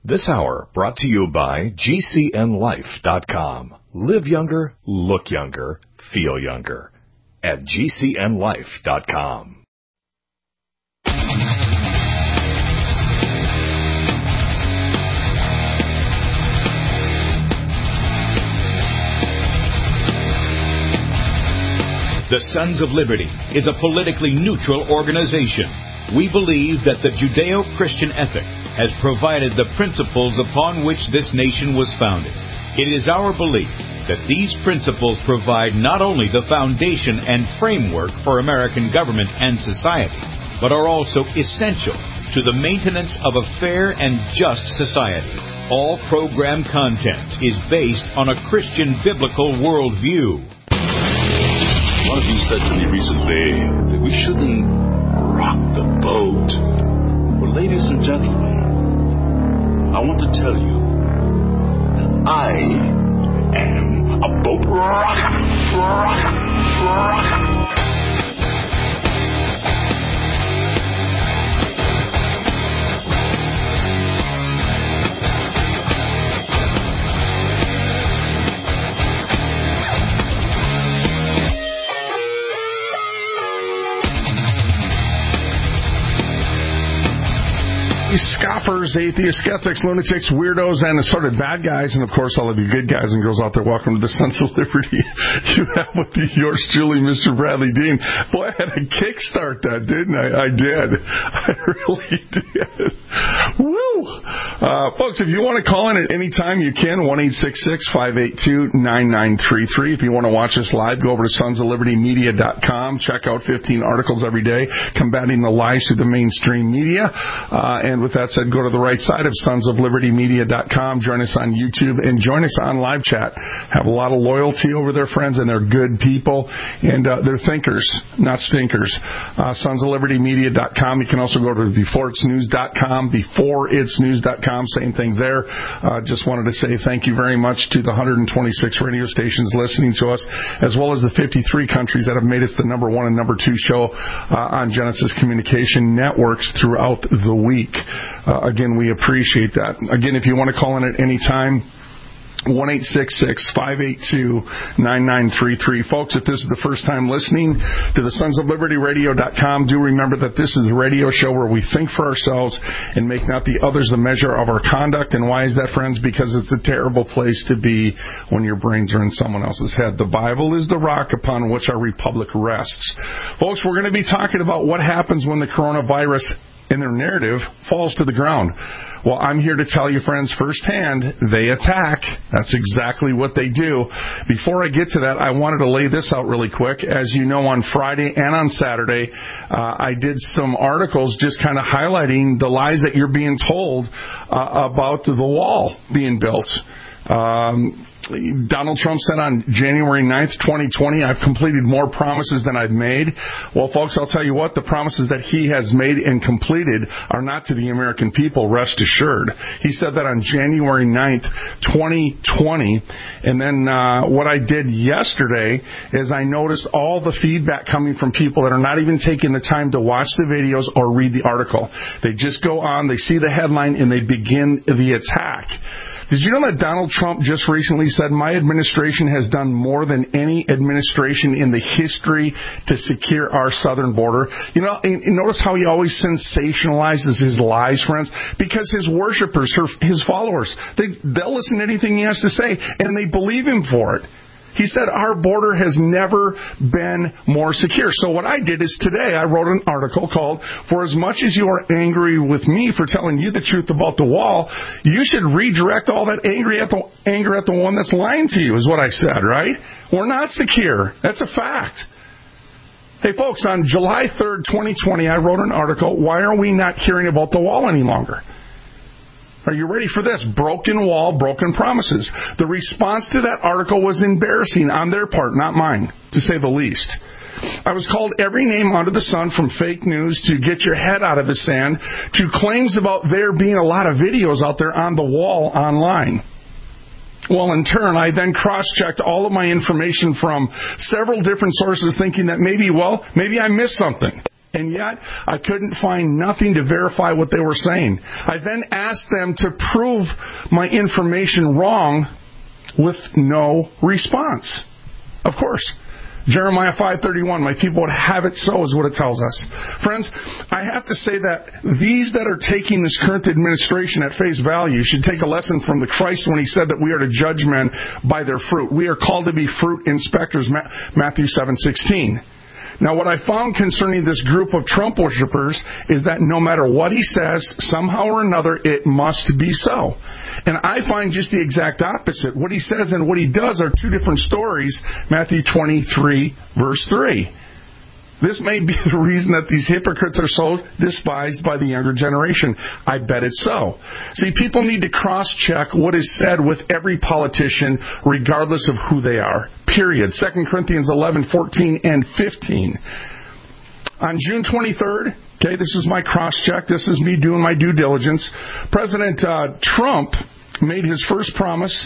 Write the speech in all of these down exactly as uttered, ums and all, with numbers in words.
This hour brought to you by G C N life dot com. Live younger, look younger, feel younger at G C N life dot com. The Sons of Liberty is a politically neutral organization. We believe that the Judeo-Christian ethic has provided the principles upon which this nation was founded. It is our belief that these principles provide not only the foundation and framework for American government and society, but are also essential to the maintenance of a fair and just society. All program content is based on a Christian biblical worldview. One of you said to me recently that we shouldn't rock the boat. Well, ladies and gentlemen, I want to tell you that I am a boat rocker, rocker, rocker. Scoffers, atheists, skeptics, lunatics, weirdos, and assorted bad guys, and of course all of you good guys and girls out there, welcome to the Sons of Liberty. You have with you yours truly, Mister Bradley Dean. Boy, I had a kickstart that, didn't I? I did. I really did. Woo! Uh, folks, if you want to call in at any time, you can. one eight six six, five eight two, nine nine three three. If you want to watch us live, go over to sons of liberty media dot com. Check out fifteen articles every day combating the lies through the mainstream media. Uh, and with that said, go to the right side of sons of liberty media dot com. Join us on YouTube and join us on live chat. Have a lot of loyalty over there, friends, and they're good people. And uh, they're thinkers, not stinkers. Uh, sons of liberty media dot com. You can also go to before it's news dot com, before it's news dot com. Same thing there. Uh, just wanted to say thank you very much to the one hundred twenty-six radio stations listening to us, as well as the fifty-three countries that have made us the number one and number two show uh, on Genesis Communication Networks throughout the week. Uh, again, we appreciate that. Again, if you want to call in at any time, one eight six six, five eight two, nine nine three three. Folks, if this is the first time listening to the sons of liberty radio dot com, do remember that this is a radio show where we think for ourselves and make not the others the measure of our conduct. And why is that, friends? Because it's a terrible place to be when your brains are in someone else's head. The Bible is the rock upon which our republic rests. Folks, we're going to be talking about what happens when the coronavirus in their narrative falls to the ground. Well, I'm here to tell you, friends, firsthand, they attack. That's exactly what they do. Before I get to that, I wanted to lay this out really quick. As you know, on Friday and on Saturday, uh, I did some articles just kind of highlighting the lies that you're being told uh, about the wall being built. Um, Donald Trump said on January ninth, twenty twenty, I've completed more promises than I've made. Well, folks, I'll tell you what, the promises that he has made and completed are not to the American people, rest assured. He said that on January ninth, twenty twenty. And then uh, what I did yesterday is I noticed all the feedback coming from people that are not even taking the time to watch the videos or read the article. They just go on, they see the headline, and they begin the attack. Did you know that Donald Trump just recently said, my administration has done more than any administration in the history to secure our southern border? You know, and notice how he always sensationalizes his lies, friends, because his worshipers, his followers, they, they'll listen to anything he has to say, and they believe him for it. He said our border has never been more secure. So what I did is today I wrote an article called, For as much as you are angry with me for telling you the truth about the wall, you should redirect all that angry at the, anger at the one that's lying to you, is what I said, right? We're not secure. That's a fact. Hey, folks, on July third, twenty twenty, I wrote an article, Why are we not hearing about the wall any longer? Are you ready for this? Broken wall, broken promises. The response to that article was embarrassing on their part, not mine, to say the least. I was called every name under the sun, from fake news to get your head out of the sand to claims about there being a lot of videos out there on the wall online. Well, in turn, I then cross-checked all of my information from several different sources, thinking that maybe, well, maybe I missed something. And yet, I couldn't find nothing to verify what they were saying. I then asked them to prove my information wrong with no response. Of course. Jeremiah five thirty-one, my people would have it so, is what it tells us. Friends, I have to say that these that are taking this current administration at face value should take a lesson from the Christ when he said that we are to judge men by their fruit. We are called to be fruit inspectors, Matthew seven sixteen. Now, what I found concerning this group of Trump worshipers is that no matter what he says, somehow or another, it must be so. And I find just the exact opposite. What he says and what he does are two different stories. Matthew twenty-three, verse three. This may be the reason that these hypocrites are so despised by the younger generation. I bet it's so. See, people need to cross-check what is said with every politician, regardless of who they are. Period. Second Corinthians eleven, fourteen, and fifteen. On June twenty-third, okay, this is my cross-check. This is me doing my due diligence. President uh, Trump made his first promise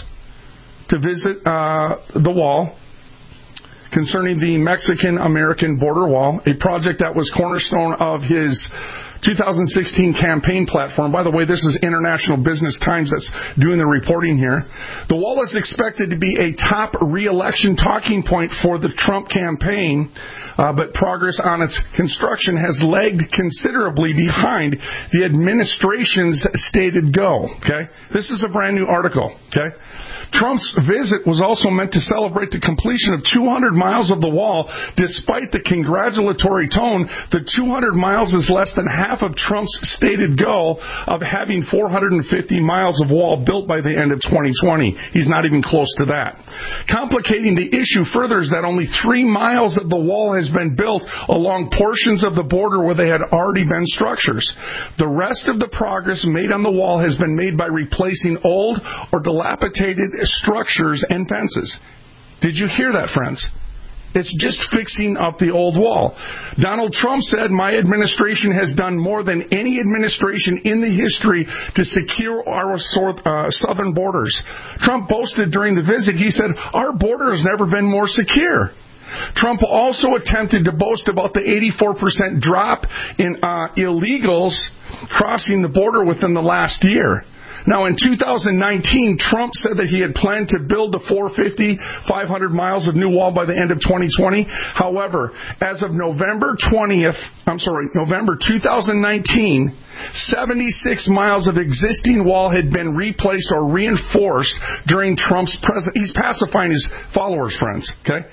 to visit uh, the wall concerning the Mexican-American border wall, a project that was cornerstone of his two thousand sixteen campaign platform. By the way, this is International Business Times that's doing the reporting here. The wall is expected to be a top re-election talking point for the Trump campaign, uh, but progress on its construction has lagged considerably behind the administration's stated goal. Okay, this is a brand new article. Okay, Trump's visit was also meant to celebrate the completion of two hundred miles of the wall. Despite the congratulatory tone, the two hundred miles is less than half of Trump's stated goal of having four hundred fifty miles of wall built by the end of twenty twenty. He's not even close to that. Complicating the issue further is that only three miles of the wall has been built along portions of the border where they had already been structures. The rest of the progress made on the wall has been made by replacing old or dilapidated structures and fences. Did you hear that, friends? It's just fixing up the old wall. Donald Trump said, my administration has done more than any administration in the history to secure our uh, southern borders. Trump boasted during the visit, he said, our border has never been more secure. Trump also attempted to boast about the eighty-four percent drop in uh, illegals crossing the border within the last year. Now, in two thousand nineteen, Trump said that he had planned to build the four hundred fifty, five hundred miles of new wall by the end of twenty twenty. However, as of November twentieth, I'm sorry, November two thousand nineteen, seventy-six miles of existing wall had been replaced or reinforced during Trump's presidency. He's pacifying his followers, friends, okay?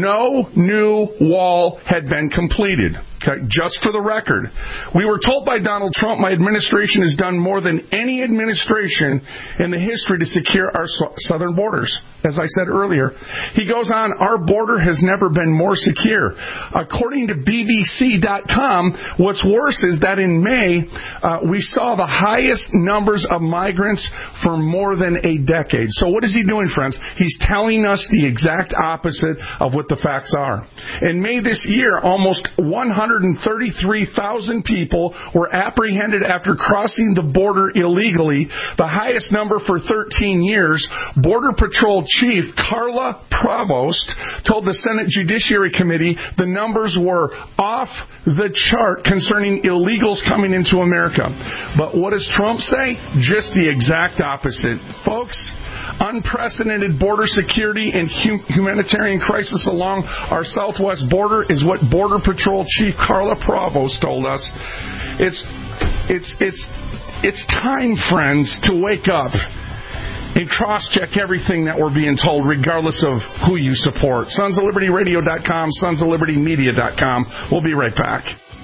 No new wall had been completed. Okay, just for the record, we were told by Donald Trump, my administration has done more than any administration in the history to secure our southern borders. As I said earlier, he goes on, our border has never been more secure. According to B B C dot com, what's worse is that in May, uh, we saw the highest numbers of migrants for more than a decade. So what is he doing, friends? He's telling us the exact opposite of what the facts are. In May this year, almost one hundred thirty-three thousand people were apprehended after crossing the border illegally, the highest number for thirteen years. Border Patrol Chief Carla Provost told the Senate Judiciary Committee the numbers were off the chart concerning illegals coming into America. But what does Trump say? Just the exact opposite. Folks, unprecedented border security and hum- humanitarian crisis along our southwest border is what Border Patrol Chief Carla Provost told us. It's it's it's it's time, friends, to wake up and cross-check everything that we're being told, regardless of who you support. Sons of Liberty Radio dot com, Sons of Liberty Media dot com. We'll be right back.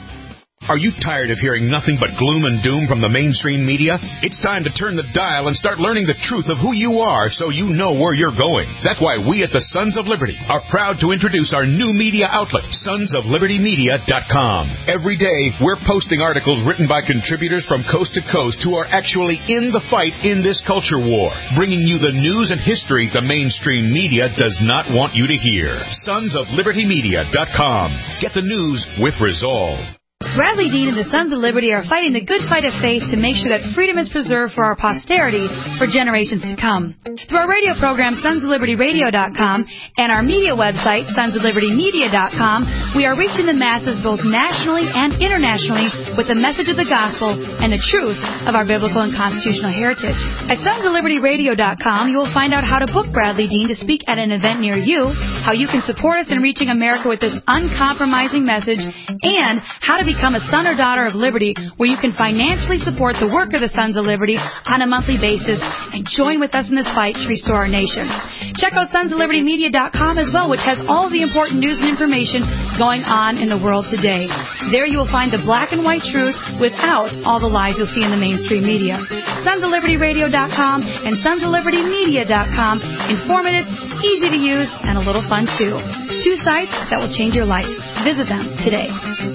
Are you tired of hearing nothing but gloom and doom from the mainstream media? It's time to turn the dial and start learning the truth of who you are so you know where you're going. That's why we at the Sons of Liberty are proud to introduce our new media outlet, Sons of Liberty Media dot com. Every day, we're posting articles written by contributors from coast to coast who are actually in the fight in this culture war, bringing you the news and history the mainstream media does not want you to hear. Sons of Liberty Media dot com. Get the news with resolve. Bradley Dean and the Sons of Liberty are fighting the good fight of faith to make sure that freedom is preserved for our posterity for generations to come. Through our radio program, sons of liberty radio dot com, and our media website, sons of liberty media dot com, we are reaching the masses both nationally and internationally with the message of the gospel and the truth of our biblical and constitutional heritage. At sons of liberty radio dot com, you will find out how to book Bradley Dean to speak at an event near you, how you can support us in reaching America with this uncompromising message, and how to become a son or daughter of liberty, where you can financially support the work of the Sons of Liberty on a monthly basis and join with us in this fight to restore our nation. Check out sons of liberty media dot com as well, which has all the important news and information going on in the world today. There you will find the black and white truth without all the lies you'll see in the mainstream media. sons of liberty radio dot com and sons of liberty media dot com. Informative, easy to use, and a little fun too. Two sites that will change your life. Visit them today.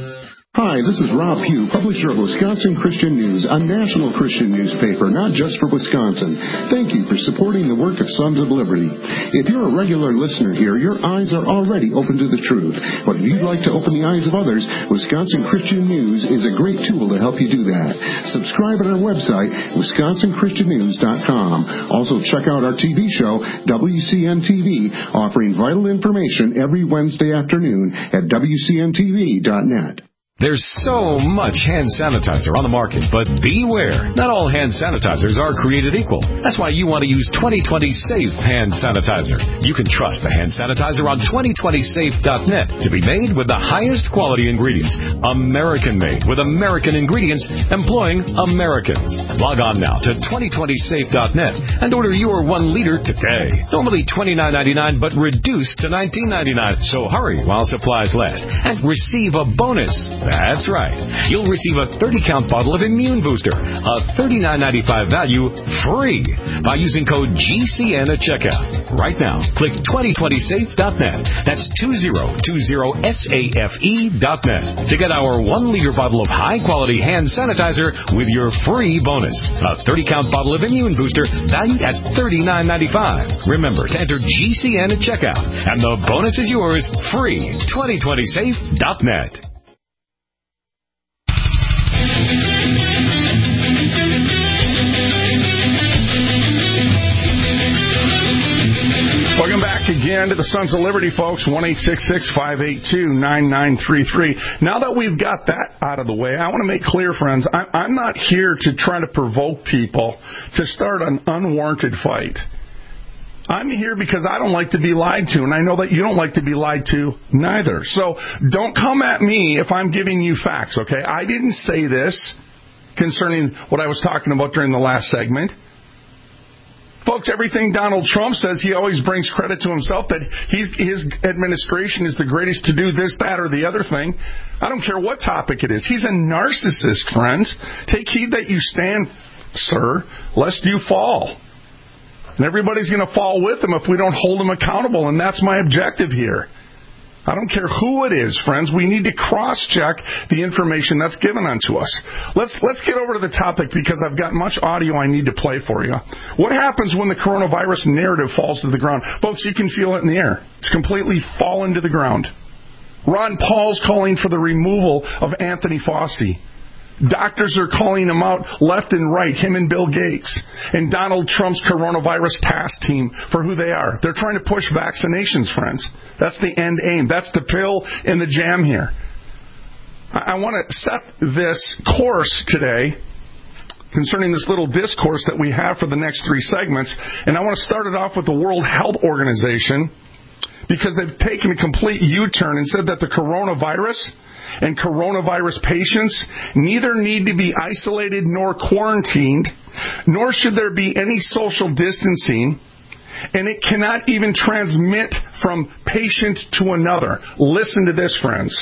Hi, this is Rob Pugh, publisher of Wisconsin Christian News, a national Christian newspaper, not just for Wisconsin. Thank you for supporting the work of Sons of Liberty. If you're a regular listener here, your eyes are already open to the truth. But if you'd like to open the eyes of others, Wisconsin Christian News is a great tool to help you do that. Subscribe at our website, wisconsin christian news dot com. Also, check out our T V show, W C N T V, offering vital information every Wednesday afternoon at W C N T V dot net. There's so much hand sanitizer on the market, but beware. Not all hand sanitizers are created equal. That's why you want to use twenty twenty Safe Hand Sanitizer. You can trust the hand sanitizer on twenty twenty safe dot net to be made with the highest quality ingredients. American-made with American ingredients employing Americans. Log on now to twenty twenty safe dot net and order your one liter today. Normally twenty-nine ninety-nine, but reduced to nineteen ninety-nine. So hurry while supplies last and receive a bonus. That's right. You'll receive a thirty count bottle of Immune Booster, a thirty-nine ninety-five value, free by using code G C N at checkout. Right now, click twenty twenty safe dot net. That's two zero two zero safe dot net to get our one liter bottle of high-quality hand sanitizer with your free bonus. A thirty count bottle of Immune Booster valued at thirty-nine ninety-five. Remember to enter G C N at checkout, and the bonus is yours free. twenty twenty safe dot net. Welcome back again to the Sons of Liberty, folks. one eight six six, five eight two, nine nine three three. Now that we've got that out of the way, I want to make clear, friends, I'm not here to try to provoke people to start an unwarranted fight. I'm here because I don't like to be lied to, and I know that you don't like to be lied to neither. So don't come at me if I'm giving you facts, okay? I didn't say this concerning what I was talking about during the last segment. Folks, everything Donald Trump says, he always brings credit to himself that he's, his administration is the greatest to do this, that, or the other thing. I don't care what topic it is. He's a narcissist, friends. Take heed that you stand, sir, lest you fall. And everybody's going to fall with him if we don't hold him accountable, and that's my objective here. I don't care who it is, friends. We need to cross-check the information that's given unto us. Let's let's get over to the topic because I've got much audio I need to play for you. What happens when the coronavirus narrative falls to the ground? Folks, you can feel it in the air. It's completely fallen to the ground. Ron Paul's calling for the removal of Anthony Fauci. Doctors are calling him out left and right, him and Bill Gates, and Donald Trump's coronavirus task team for who they are. They're trying to push vaccinations, friends. That's the end aim. That's the pill in the jam here. I want to set this course today concerning this little discourse that we have for the next three segments, and I want to start it off with the World Health Organization because they've taken a complete U-turn and said that the coronavirus and coronavirus patients neither need to be isolated nor quarantined, nor should there be any social distancing, and it cannot even transmit from patient to another. Listen to this, friends.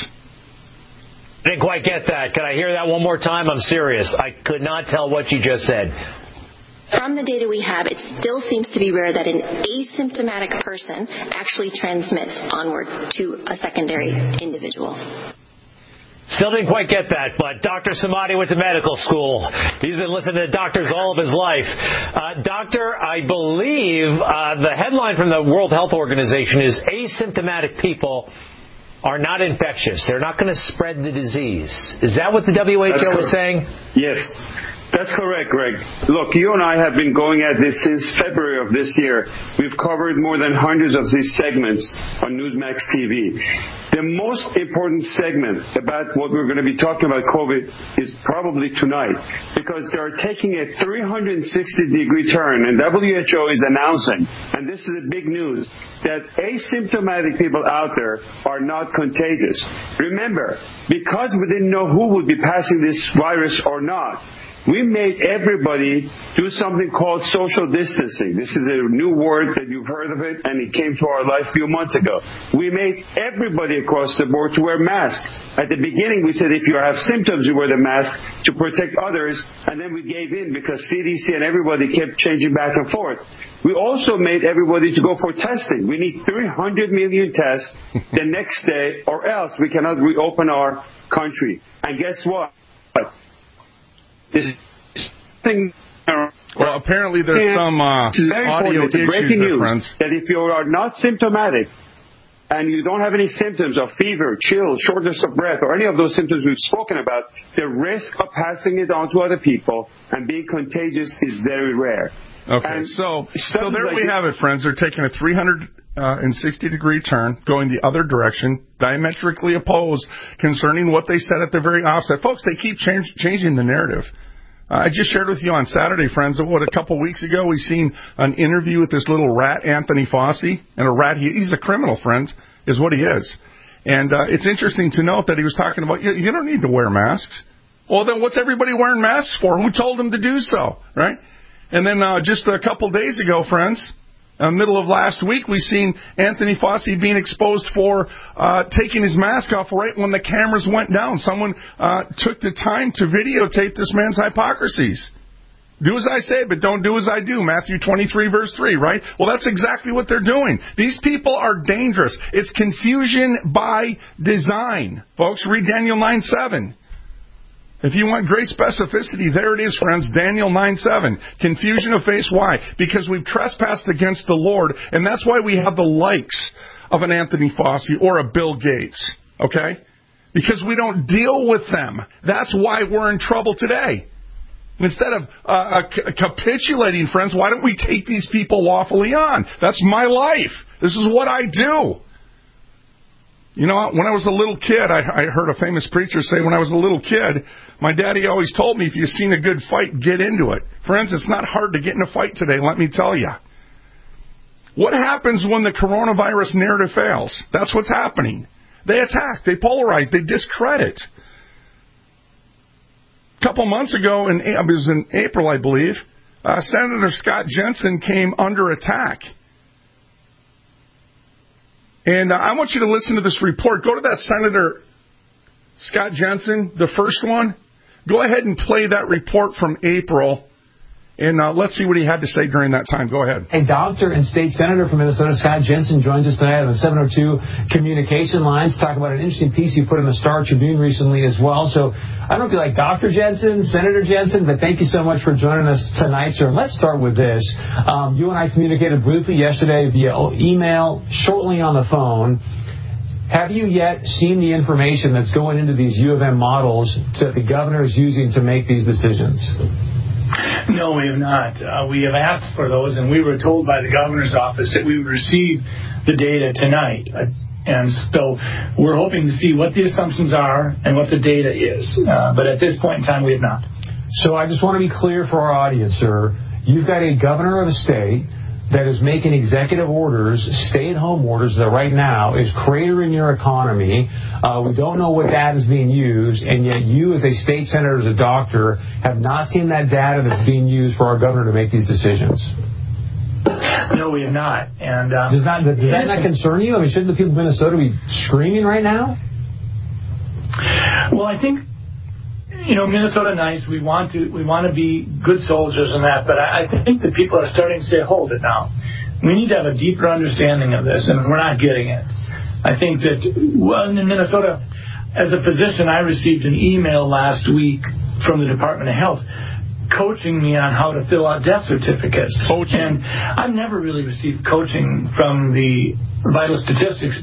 I didn't quite get that. Can I hear that one more time? I'm serious. I could not tell what you just said. From the data we have, it still seems to be rare that an asymptomatic person actually transmits onward to a secondary individual. Still didn't quite get that, but Doctor Samadi went to medical school. He's been listening to doctors all of his life. Uh, doctor, I believe uh, the headline from the World Health Organization is asymptomatic people are not infectious. They're not going to spread the disease. Is that what the W H O is saying? Yes. That's correct, Greg. Look, you and I have been going at this since February of this year. We've covered more than hundreds of these segments on Newsmax T V. The most important segment about what we're going to be talking about COVID is probably tonight, because they are taking a three hundred sixty degree turn, and W H O is announcing, and this is a big news, that asymptomatic people out there are not contagious. Remember, because we didn't know who would be passing this virus or not, we made everybody do something called social distancing. This is a new word that you've heard of it, and it came to our life a few months ago. We made everybody across the board to wear masks. At the beginning, we said if you have symptoms, you wear the mask to protect others, and then we gave in because C D C and everybody kept changing back and forth. We also made everybody to go for testing. We need three hundred million tests the next day, or else we cannot reopen our country. And guess what? This thing. Well, apparently there's some uh, audio issues, breaking there, news, friends. that if you are not symptomatic and you don't have any symptoms of fever, chill, shortness of breath, or any of those symptoms we've spoken about, the risk of passing it on to other people and being contagious is very rare. Okay, and so so there like we it, have it, friends. They're taking a three hundred sixty degree turn, going the other direction, diametrically opposed concerning what they said at the very offset. Folks, they keep change, changing the narrative. Uh, I just shared with you on Saturday, friends, that what, a couple weeks ago we seen an interview with this little rat, Anthony Fauci, and a rat, he, he's a criminal, friends, is what he is. And uh, it's interesting to note that he was talking about, you, you don't need to wear masks. Well, then what's everybody wearing masks for? Who told them to do so, right? And then uh, just a couple days ago, friends, Uh, middle of last week, we seen Anthony Fauci being exposed for uh, taking his mask off right when the cameras went down. Someone uh, took the time to videotape this man's hypocrisies. Do as I say, but don't do as I do. Matthew twenty-three, verse three, right? Well, that's exactly what they're doing. These people are dangerous. It's confusion by design. Folks, read Daniel nine seven. If you want great specificity, there it is, friends, Daniel nine seven. Confusion of face. Why? Because we've trespassed against the Lord, and that's why we have the likes of an Anthony Fauci or a Bill Gates, okay? Because we don't deal with them. That's why we're in trouble today. Instead of uh, uh, capitulating, friends, why don't we take these people lawfully on? That's my life. This is what I do. You know, when I was a little kid, I, I heard a famous preacher say, when I was a little kid, my daddy always told me, if you've seen a good fight, get into it. Friends, it's not hard to get in a fight today, let me tell you. What happens when the coronavirus narrative fails? That's what's happening. They attack, they polarize, they discredit. A couple months ago, in, it was in April, I believe, uh, Senator Scott Jensen came under attack. And uh, I want you to listen to this report. Go to that Senator Scott Jensen, the first one. Go ahead and play that report from April. And uh, let's see what he had to say during that time. Go ahead. A doctor and state senator from Minnesota, Scott Jensen, joins us tonight on the seven oh two communication line to talk about an interesting piece you put in the Star Tribune recently as well. So I don't know if you like Doctor Jensen, Senator Jensen, but thank you so much for joining us tonight, sir. Let's start with this. Um, you and I communicated briefly yesterday via email, shortly on the phone. Have you yet seen the information that's going into these U of M models that the governor is using to make these decisions? No, we have not. Uh, we have asked for those, and we were told by the governor's office that we would receive the data tonight. Uh, and so we're hoping to see what the assumptions are and what the data is. Uh, but at this point in time, we have not. So I just want to be clear for our audience, sir. You've got a governor of a state that is making executive orders, stay-at-home orders that right now is cratering your economy. Uh, we don't know what data is being used, and yet you as a state senator, as a doctor, have not seen that data that's being used for our governor to make these decisions. No, we have not. And uh, Does, not, does that not concern you? I mean, shouldn't the people of Minnesota be screaming right now? Well, I think, you know, Minnesota nice. We want to we want to be good soldiers and that, but I, I think that people are starting to say, hold it now. We need to have a deeper understanding of this, and we're not getting it. I think that, well, in Minnesota, as a physician, I received an email last week from the Department of Health coaching me on how to fill out death certificates. Coaching. And I've never really received coaching from the Vital Statistics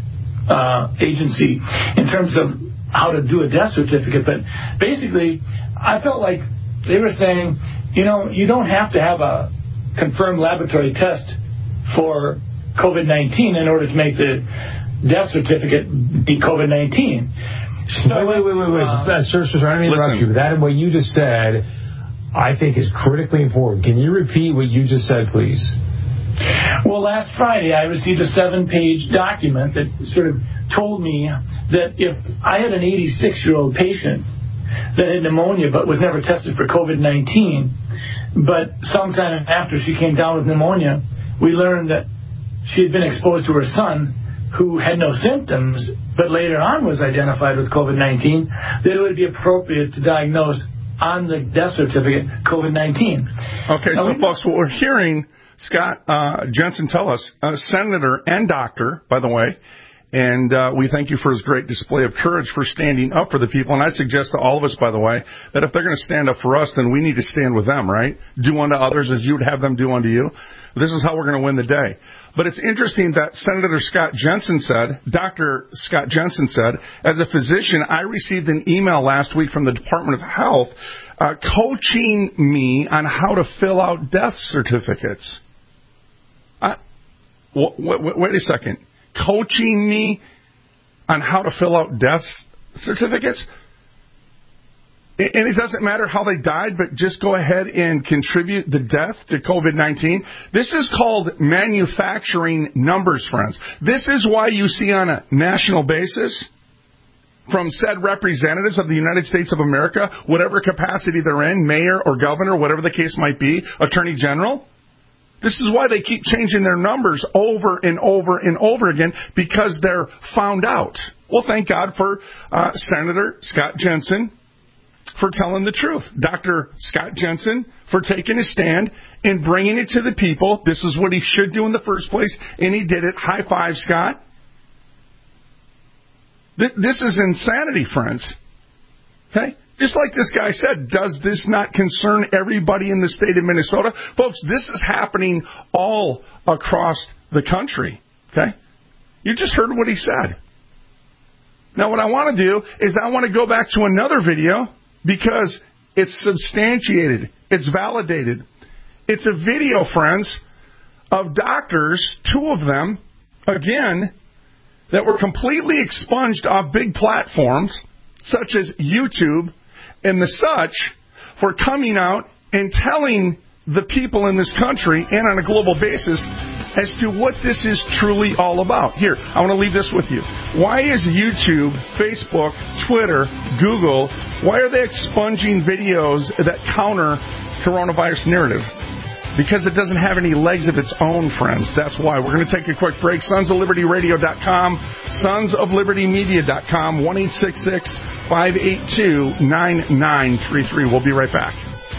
uh, agency in terms of how to do a death certificate. But basically, I felt like they were saying, you know, you don't have to have a confirmed laboratory test for COVID nineteen in order to make the death certificate be COVID nineteen. So, wait, wait, wait, wait, wait. Uh, sir, sir, sir, I don't mean to interrupt you. That, what you just said, I think is critically important. Can you repeat what you just said, please? Well, last Friday, I received a seven-page document that sort of told me that if I had an eighty-six-year-old patient that had pneumonia but was never tested for COVID nineteen, but sometime after she came down with pneumonia, we learned that she had been exposed to her son, who had no symptoms, but later on was identified with COVID nineteen, that it would be appropriate to diagnose on the death certificate COVID nineteen. Okay, so folks, what we're hearing, Scott uh, Jensen tell us, uh, senator and doctor, by the way, and uh, we thank you for his great display of courage for standing up for the people. And I suggest to all of us, by the way, that if they're going to stand up for us, then we need to stand with them, right? Do unto others as you would have them do unto you. This is how we're going to win the day. But it's interesting that Senator Scott Jensen said, Doctor Scott Jensen said, as a physician, I received an email last week from the Department of Health uh, coaching me on how to fill out death certificates. I, w- w- wait a second. Coaching me on how to fill out death certificates? And it doesn't matter how they died, but just go ahead and contribute the death to COVID nineteen. This is called manufacturing numbers, friends. This is why you see on a national basis from said representatives of the United States of America, whatever capacity they're in, mayor or governor, whatever the case might be, attorney general. This is why they keep changing their numbers over and over and over again, because they're found out. Well, thank God for uh, Senator Scott Jensen for telling the truth. Doctor Scott Jensen for taking a stand and bringing it to the people. This is what he should do in the first place, and he did it. High five, Scott. This is insanity, friends. Okay? Just like this guy said, does this not concern everybody in the state of Minnesota? Folks, this is happening all across the country. Okay? You just heard what he said. Now, what I want to do is I want to go back to another video because it's substantiated. It's validated. It's a video, friends, of doctors, two of them, again, that were completely expunged off big platforms such as YouTube and the such for coming out and telling the people in this country and on a global basis as to what this is truly all about. Here, I want to leave this with you. Why is YouTube, Facebook, Twitter, Google, why are they expunging videos that counter coronavirus narrative? Because it doesn't have any legs of its own, friends. That's why. We're going to take a quick break. sons of liberty radio dot com, sons of liberty media dot com, one eight six six, five eight two, nine nine three three. We'll be right back.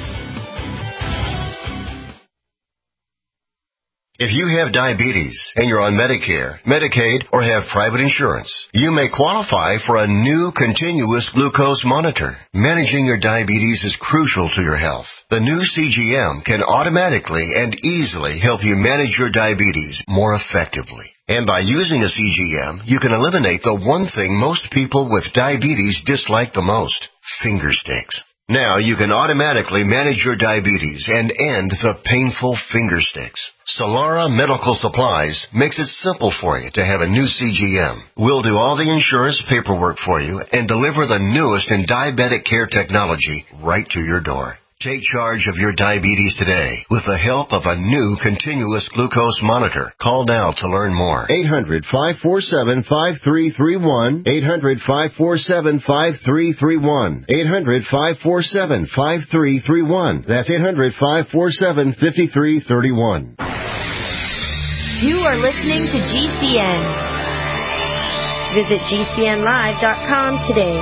If you have diabetes and you're on Medicare, Medicaid, or have private insurance, you may qualify for a new continuous glucose monitor. Managing your diabetes is crucial to your health. The new C G M can automatically and easily help you manage your diabetes more effectively. And by using a C G M, you can eliminate the one thing most people with diabetes dislike the most, finger sticks. Now you can automatically manage your diabetes and end the painful finger sticks. Solara Medical Supplies makes it simple for you to have a new C G M. We'll do all the insurance paperwork for you and deliver the newest in diabetic care technology right to your door. Take charge of your diabetes today with the help of a new continuous glucose monitor. Call now to learn more. eight hundred, five four seven, five three three one. eight hundred, five four seven, five three three one. eight hundred, five four seven, five three three one. That's eight hundred, five four seven, five three three one. You are listening to G C N. Visit G C N live dot com today.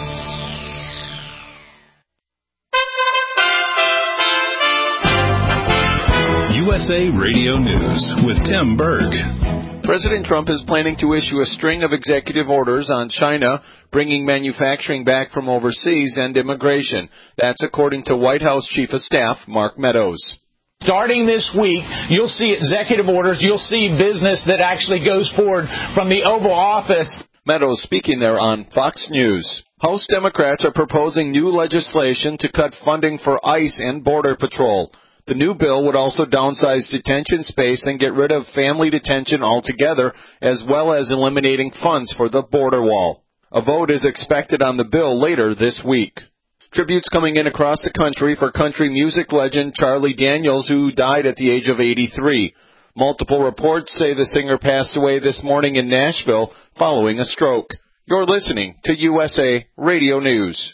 U S A Radio News with Tim Berg. President Trump is planning to issue a string of executive orders on China, bringing manufacturing back from overseas and immigration. That's according to White House Chief of Staff Mark Meadows. Starting this week, you'll see executive orders, you'll see business that actually goes forward from the Oval Office. Meadows speaking there on Fox News. House Democrats are proposing new legislation to cut funding for ICE and Border Patrol. The new bill would also downsize detention space and get rid of family detention altogether, as well as eliminating funds for the border wall. A vote is expected on the bill later this week. Tributes coming in across the country for country music legend Charlie Daniels, who died at the age of eighty-three. Multiple reports say the singer passed away this morning in Nashville following a stroke. You're listening to U S A Radio News.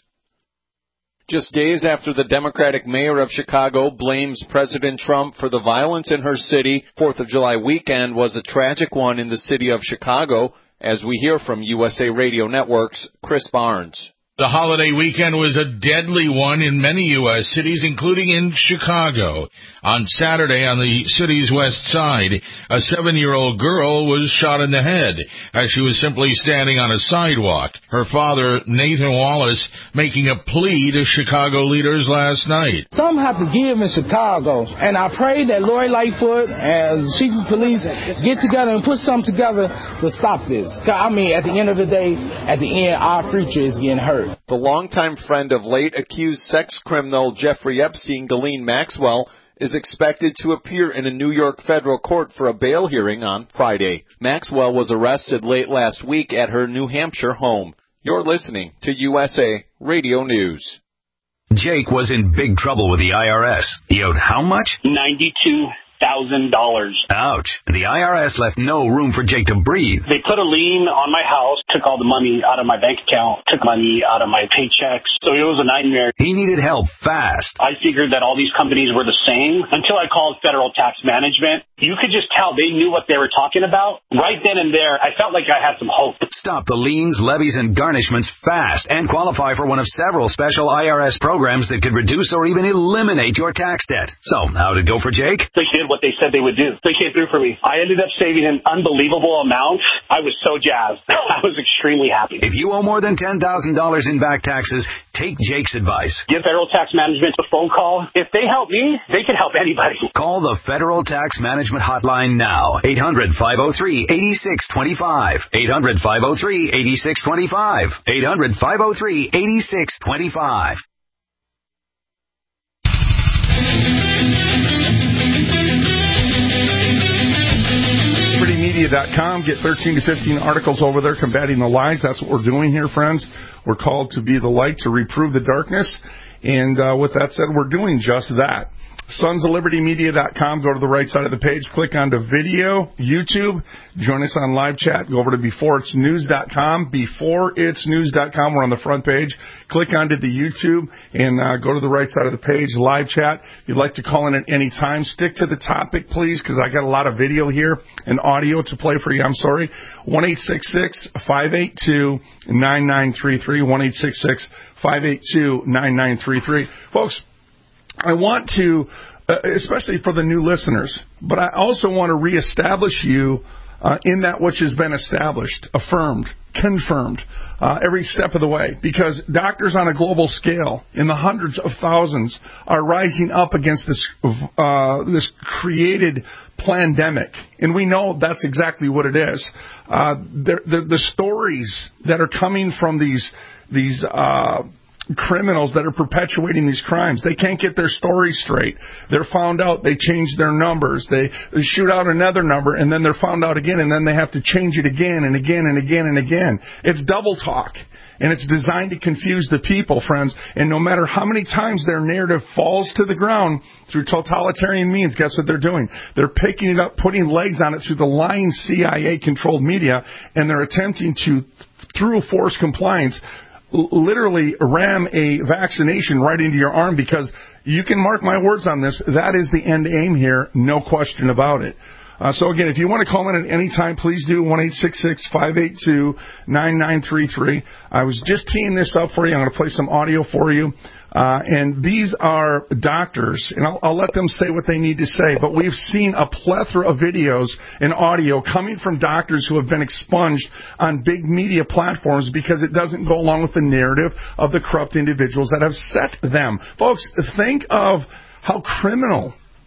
Just days after the Democratic mayor of Chicago blames President Trump for the violence in her city, fourth of July weekend was a tragic one in the city of Chicago, as we hear from U S A Radio Network's Chris Barnes. The holiday weekend was a deadly one in many U S cities, including in Chicago. On Saturday, on the city's west side, a seven-year-old girl was shot in the head as she was simply standing on a sidewalk. Her father, Nathan Wallace, making a plea to Chicago leaders last night. Some have to give in Chicago, and I pray that Lori Lightfoot and chief of police get together and put something together to stop this. I mean, at the end of the day, at the end, our future is getting hurt. The longtime friend of late accused sex criminal Jeffrey Epstein, Ghislaine Maxwell, is expected to appear in a New York federal court for a bail hearing on Friday. Maxwell was arrested late last week at her New Hampshire home. You're listening to U S A Radio News. Jake was in big trouble with the I R S. He owed how much? ninety-two thousand dollars. Ouch. The I R S left no room for Jake to breathe. They put a lien on my house, took all the money out of my bank account, took money out of my paychecks. So it was a nightmare. He needed help fast. I figured that all these companies were the same until I called Federal Tax Management. You could just tell they knew what they were talking about. Right then and there, I felt like I had some hope. Stop the liens, levies, and garnishments fast and qualify for one of several special I R S programs that could reduce or even eliminate your tax debt. So, how'd it go for Jake? They did what they said they would do. They came through for me. I ended up saving an unbelievable amount. I was so jazzed. I was extremely happy. If you owe more than ten thousand dollars in back taxes, take Jake's advice. Give Federal Tax Management a phone call. If they help me, they can help anybody. Call the Federal Tax Management Hotline now. eight hundred, five oh three, eight six two five. eight hundred, five oh three, eight six two five. eight hundred, five oh three, eight six two five. Media dot com. Get thirteen to fifteen articles over there combating the lies. That's what we're doing here, friends. We're called to be the light, to reprove the darkness. And uh, with that said, we're doing just that. Sons of Liberty Media dot com. Go to the right side of the page. Click onto video, YouTube. Join us on live chat. Go over to Before It's News dot com. Before It's News dot com. We're on the front page. Click onto the YouTube and uh, go to the right side of the page. Live chat. If you'd like to call in at any time, stick to the topic, please, because I got a lot of video here and audio to play for you. I'm sorry. one eight six six, five eight two, nine nine three three. one eight six six, five eight two, nine nine three three. Folks, I want to, uh, especially for the new listeners, but I also want to reestablish you uh, in that which has been established, affirmed, confirmed uh, every step of the way. Because doctors on a global scale, in the hundreds of thousands, are rising up against this uh, this created pandemic, and we know that's exactly what it is. Uh, the, the, the stories that are coming from these these. Uh, criminals that are perpetuating these crimes. They can't get their story straight. They're found out. They change their numbers. They, they shoot out another number, and then they're found out again, and then they have to change it again and again and again and again. It's double talk, and it's designed to confuse the people, friends. And no matter how many times their narrative falls to the ground through totalitarian means, guess what they're doing? They're picking it up, putting legs on it through the lying C I A-controlled media, and they're attempting to, through forced compliance, literally ram a vaccination right into your arm, because you can mark my words on this, that is the end aim here, no question about it. Uh, so again, if you want to call in at any time, please do one eight six six, five eight two, nine nine three three. I was just teeing this up for you. I'm going to play some audio for you. Uh, and these are doctors, and I'll, I'll let them say what they need to say, but we've seen a plethora of videos and audio coming from doctors who have been expunged on big media platforms because it doesn't go along with the narrative of the corrupt individuals that have set them. Folks, think of how criminal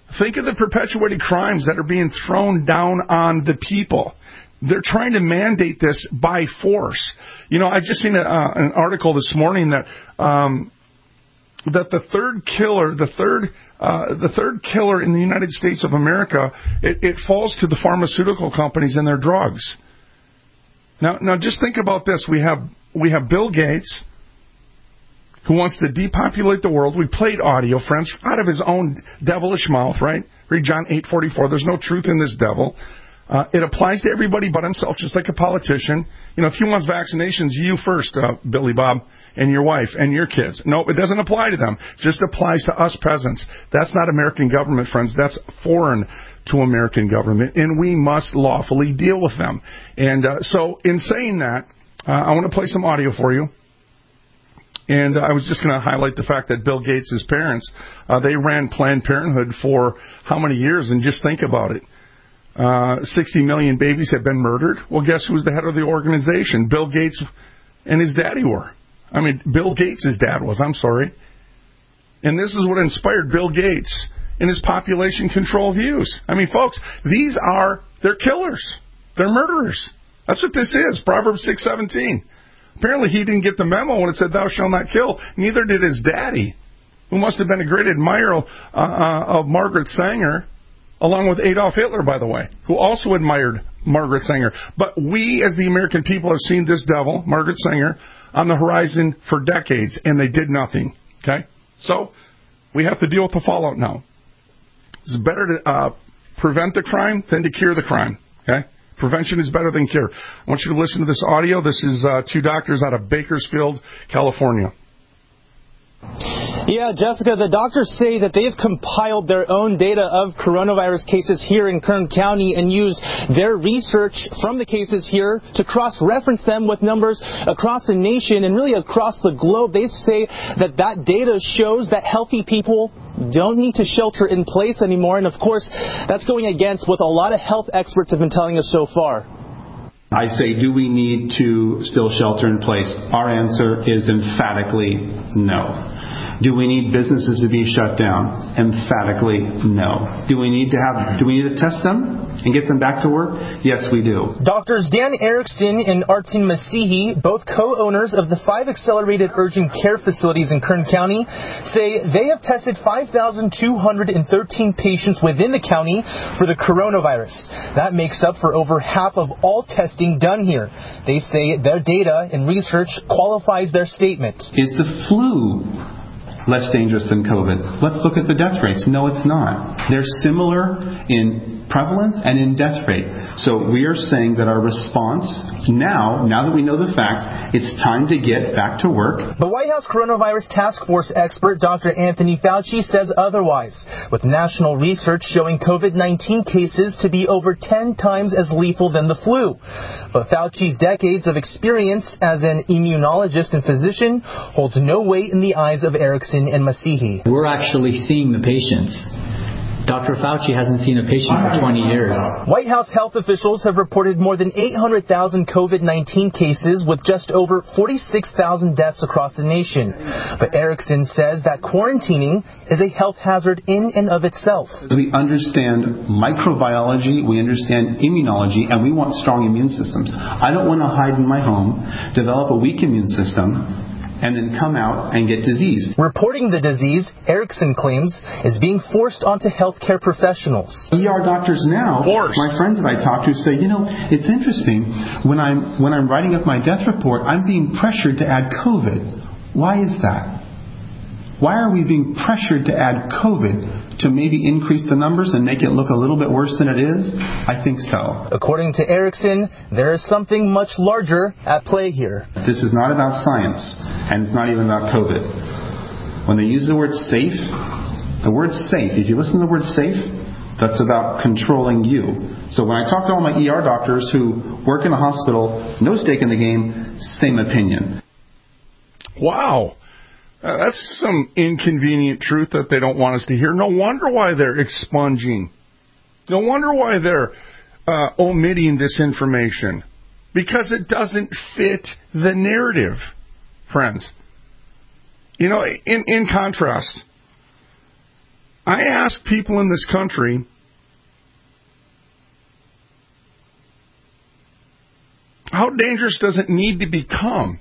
Think of the perpetuated crimes that are being thrown down on the people. They're trying to mandate this by force. You know, I just seen a, uh, an article this morning that um, that the third killer, the third uh, the third killer in the United States of America, it, it falls to the pharmaceutical companies and their drugs. Now, now, just think about this. We have we have Bill Gates, who wants to depopulate the world. We played audio, friends, out of his own devilish mouth, right? Read John eight forty-four. There's no truth in this devil. Uh, it applies to everybody but himself, just like a politician. You know, if he wants vaccinations, you first, uh, Billy Bob, and your wife, and your kids. No, it doesn't apply to them. It just applies to us peasants. That's not American government, friends. That's foreign to American government, and we must lawfully deal with them. And uh, so, in saying that, uh, I want to play some audio for you. And uh, I was just going to highlight the fact that Bill Gates' parents, uh, they ran Planned Parenthood for how many years? And just think about it. Uh, sixty million babies have been murdered. Well, guess who's the head of the organization? Bill Gates and his daddy were. I mean, Bill Gates' dad was, I'm sorry. And this is what inspired Bill Gates in his population control views. I mean, folks, these are, they're killers. They're murderers. That's what this is, Proverbs six seventeen. Apparently he didn't get the memo when it said, thou shalt not kill. Neither did his daddy, who must have been a great admirer uh, uh, of Margaret Sanger, along with Adolf Hitler, by the way, who also admired Margaret Sanger. But we, as the American people, have seen this devil, Margaret Sanger, on the horizon for decades, and they did nothing. Okay? So we have to deal with the fallout now. It's better to uh, prevent the crime than to cure the crime. Okay? Prevention is better than cure. I want you to listen to this audio. This is uh, two doctors out of Bakersfield, California. Yeah, Jessica, the doctors say that they have compiled their own data of coronavirus cases here in Kern County and used their research from the cases here to cross-reference them with numbers across the nation and really across the globe. They say that that data shows that healthy people don't need to shelter in place anymore. And, of course, that's going against what a lot of health experts have been telling us so far. I say, do we need to still shelter in place? Our answer is emphatically no. Do we need businesses to be shut down? Emphatically no. Do we need to have? Do we need to test them and get them back to work? Yes, we do. Doctors Dan Erickson and Artin Masihi, both co-owners of the five accelerated urgent care facilities in Kern County, say they have tested five thousand two hundred thirteen patients within the county for the coronavirus. That makes up for over half of all testing done here. They say their data and research qualifies their statement. Is the flu less dangerous than COVID? Let's look at the death rates. No, it's not. They're similar in prevalence and in death rate. So we are saying that our response now, now that we know the facts, it's time to get back to work. The White House Coronavirus Task Force expert Doctor Anthony Fauci says otherwise, with national research showing COVID nineteen cases to be over ten times as lethal than the flu. But Fauci's decades of experience as an immunologist and physician holds no weight in the eyes of Erickson and Masihi. We're actually seeing the patients. Doctor Fauci hasn't seen a patient for twenty years. White House health officials have reported more than eight hundred thousand COVID nineteen cases with just over forty-six thousand deaths across the nation. But Erickson says that quarantining is a health hazard in and of itself. We understand microbiology, we understand immunology, and we want strong immune systems. I don't want to hide in my home, develop a weak immune system, and then come out and get disease. Reporting the disease, Erickson claims, is being forced onto healthcare professionals. E R doctors now, Force. my friends that I talk to say, you know, it's interesting, when I'm when I'm writing up my death report, I'm being pressured to add COVID. Why is that? Why are we being pressured to add COVID to maybe increase the numbers and make it look a little bit worse than it is? I think so. According to Erickson, there is something much larger at play here. This is not about science, and it's not even about COVID. When they use the word safe, the word safe, if you listen to the word safe, that's about controlling you. So when I talk to all my E R doctors who work in a hospital, no stake in the game, same opinion. Wow. Uh, that's some inconvenient truth that they don't want us to hear. No wonder why they're expunging. No wonder why they're uh, omitting this information. Because it doesn't fit the narrative, friends. You know, in, in contrast, I ask people in this country, how dangerous does it need to become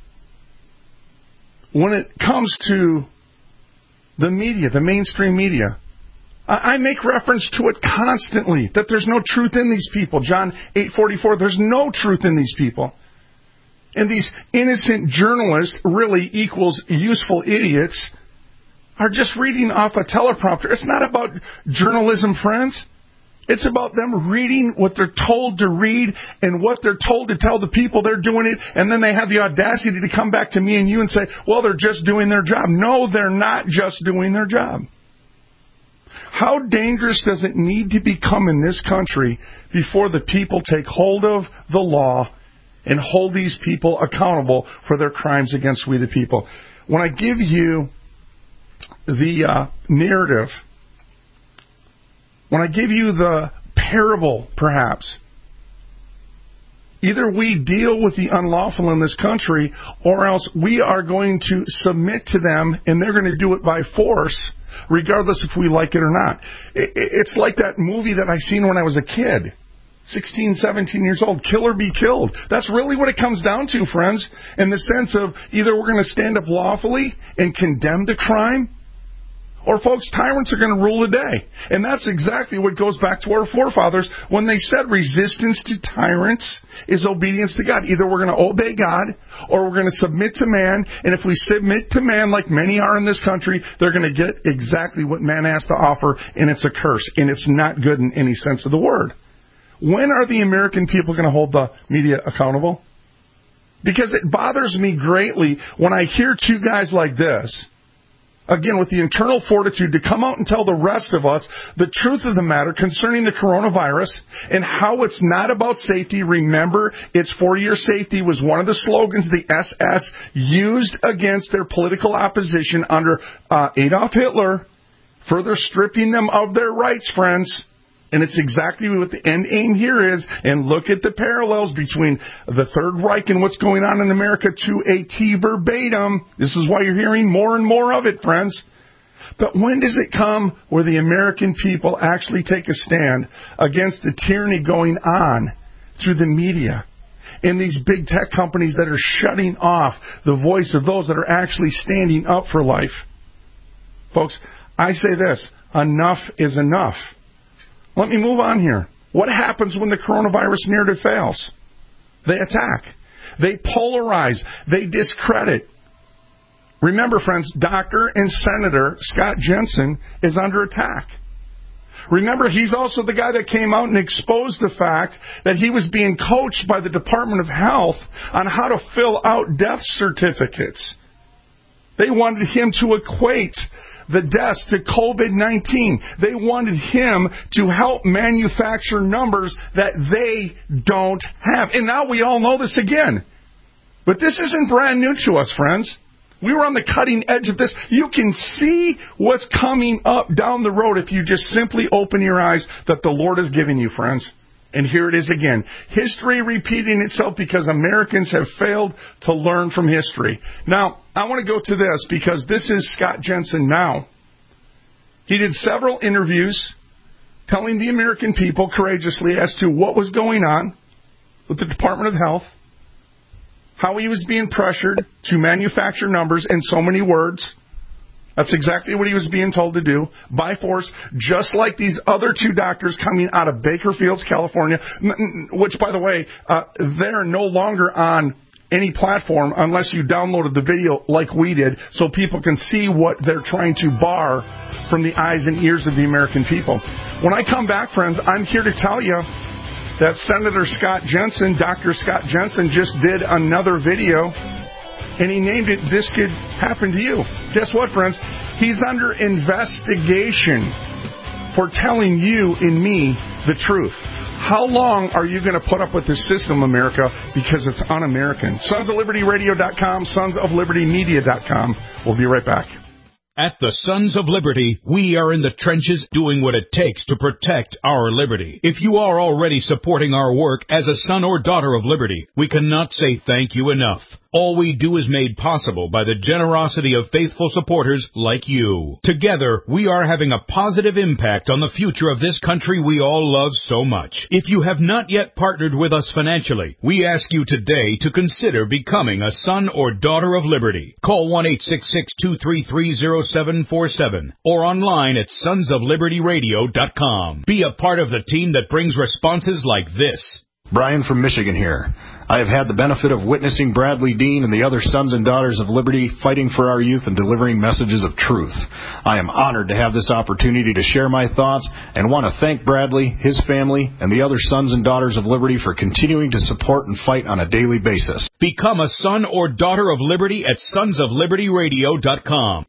when it comes to the media, the mainstream media? I make reference to it constantly, that there's no truth in these people. John eight forty-four, there's no truth in these people. And these innocent journalists, really equals useful idiots, are just reading off a teleprompter. It's not about journalism, friends. It's about them reading what they're told to read and what they're told to tell the people they're doing it, and then they have the audacity to come back to me and you and say, well, they're just doing their job. No, they're not just doing their job. How dangerous does it need to become in this country before the people take hold of the law and hold these people accountable for their crimes against we the people? When I give you the uh, narrative, when I give you the parable, perhaps, either we deal with the unlawful in this country, or else we are going to submit to them, and they're going to do it by force, regardless if we like it or not. It's like that movie that I seen when I was a kid, sixteen, seventeen years old, Kill or Be Killed. That's really what it comes down to, friends, in the sense of either we're going to stand up lawfully and condemn the crime, or, folks, tyrants are going to rule the day. And that's exactly what goes back to our forefathers when they said resistance to tyrants is obedience to God. Either we're going to obey God or we're going to submit to man. And if we submit to man like many are in this country, they're going to get exactly what man has to offer, and it's a curse. And it's not good in any sense of the word. When are the American people going to hold the media accountable? Because it bothers me greatly when I hear two guys like this, again, with the internal fortitude to come out and tell the rest of us the truth of the matter concerning the coronavirus and how it's not about safety. Remember, it's for your safety was one of the slogans the S S used against their political opposition under uh, Adolf Hitler, further stripping them of their rights, friends. And it's exactly what the end aim here is. And look at the parallels between the Third Reich and what's going on in America to a T verbatim. This is why you're hearing more and more of it, friends. But when does it come where the American people actually take a stand against the tyranny going on through the media and these big tech companies that are shutting off the voice of those that are actually standing up for life? Folks, I say this, enough is enough. Let me move on here. What happens when the coronavirus narrative fails? They attack. They polarize. They discredit. Remember, friends, Doctor and Senator Scott Jensen is under attack. Remember, he's also the guy that came out and exposed the fact that he was being coached by the Department of Health on how to fill out death certificates. They wanted him to equate the deaths to COVID nineteen. They wanted him to help manufacture numbers that they don't have. And now we all know this again. But this isn't brand new to us, friends. We were on the cutting edge of this. You can see what's coming up down the road if you just simply open your eyes that the Lord has given you, friends. And here it is again. History repeating itself because Americans have failed to learn from history. Now, I want to go to this because this is Scott Jensen now. He did several interviews telling the American people courageously as to what was going on with the Department of Health, how he was being pressured to manufacture numbers in so many words. That's exactly what he was being told to do, by force, just like these other two doctors coming out of Bakersfield, California, which, by the way, uh, they're no longer on any platform unless you downloaded the video like we did so people can see what they're trying to bar from the eyes and ears of the American people. When I come back, friends, I'm here to tell you that Senator Scott Jensen, Doctor Scott Jensen, just did another video, and he named it This Could Happen to You. Guess what, friends? He's under investigation for telling you and me the truth. How long are you going to put up with this system, America, because it's un-American? Sons of Liberty Radio dot com, Sons of Liberty Media dot com. We'll be right back. At the Sons of Liberty, we are in the trenches doing what it takes to protect our liberty. If you are already supporting our work as a son or daughter of liberty, we cannot say thank you enough. All we do is made possible by the generosity of faithful supporters like you. Together, we are having a positive impact on the future of this country we all love so much. If you have not yet partnered with us financially, we ask you today to consider becoming a son or daughter of liberty. Call one eight six six, two three three, zero seven four seven or online at sons of liberty radio dot com. Be a part of the team that brings responses like this. Brian from Michigan here. I have had the benefit of witnessing Bradley Dean and the other Sons and Daughters of Liberty fighting for our youth and delivering messages of truth. I am honored to have this opportunity to share my thoughts and want to thank Bradley, his family, and the other Sons and Daughters of Liberty for continuing to support and fight on a daily basis. Become a son or daughter of liberty at sons of liberty radio dot com.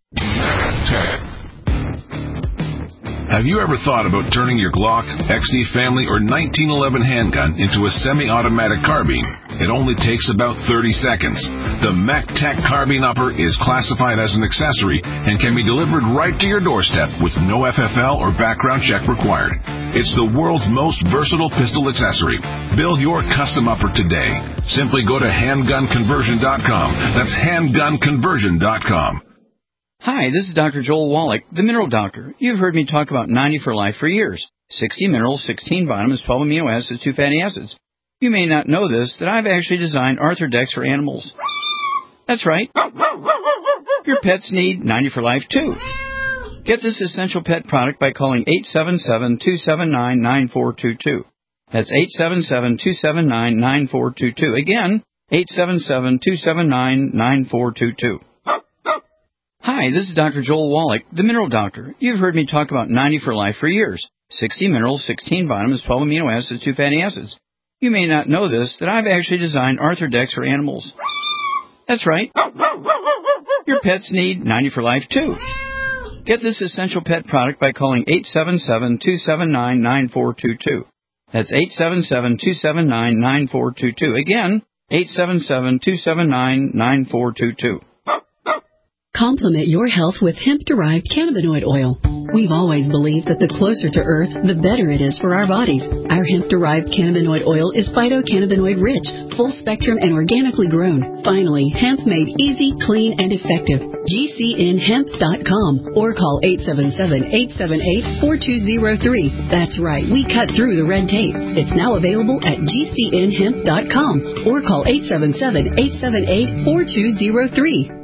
Have you ever thought about turning your Glock, X D Family, or nineteen eleven handgun into a semi-automatic carbine? It only takes about thirty seconds. The MacTac Carbine Upper is classified as an accessory and can be delivered right to your doorstep with no F F L or background check required. It's the world's most versatile pistol accessory. Build your custom upper today. Simply go to handgun conversion dot com. That's handgun conversion dot com. Hi, this is Doctor Joel Wallach, the Mineral Doctor. You've heard me talk about ninety for Life for years. sixty minerals, sixteen vitamins, twelve amino acids, two fatty acids. You may not know this, that I've actually designed Arthrodex for animals. That's right. Your pets need ninety for Life, too. Get this essential pet product by calling eight seven seven, two seven nine, nine four two two. That's eight seven seven, two seven nine, nine four two two. Again, eight seven seven, two seven nine, nine four two two. Hi, this is Doctor Joel Wallach, the Mineral Doctor. You've heard me talk about ninety for Life for years. sixty minerals, sixteen vitamins, twelve amino acids, two fatty acids. You may not know this, that I've actually designed Arthrodex for animals. That's right. Your pets need ninety for Life, too. Get this essential pet product by calling eight seven seven, two seven nine, nine four two two. That's eight seven seven, two seven nine, nine four two two. Again, eight seven seven, two seven nine, nine four two two. Complement your health with hemp-derived cannabinoid oil. We've always believed that the closer to Earth, the better it is for our bodies. Our hemp-derived cannabinoid oil is phytocannabinoid-rich, full-spectrum, and organically grown. Finally, hemp made easy, clean, and effective. G C N hemp dot com or call eight seven seven, eight seven eight, four two zero three. That's right, we cut through the red tape. It's now available at G C N hemp dot com or call eight seven seven, eight seven eight, four two zero three.